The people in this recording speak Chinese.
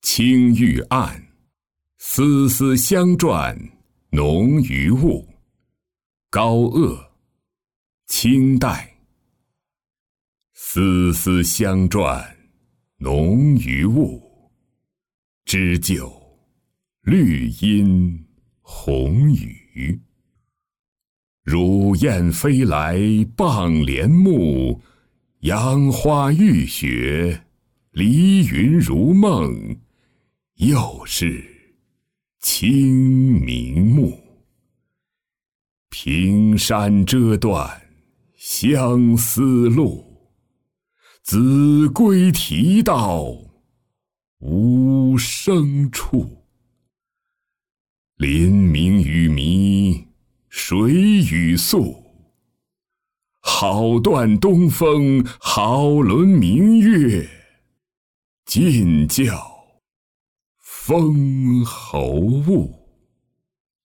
青玉案，丝丝相转，浓于雾。高鄂，清代。丝丝相转，浓于雾。织就，绿阴红雨。乳燕飞来傍帘幕，杨花浴雪，离云如梦，又是清明暮。平山遮断相思路，子规啼到无声处。林明雨迷，水雨宿。好断东风，好轮明月，尽教封侯物。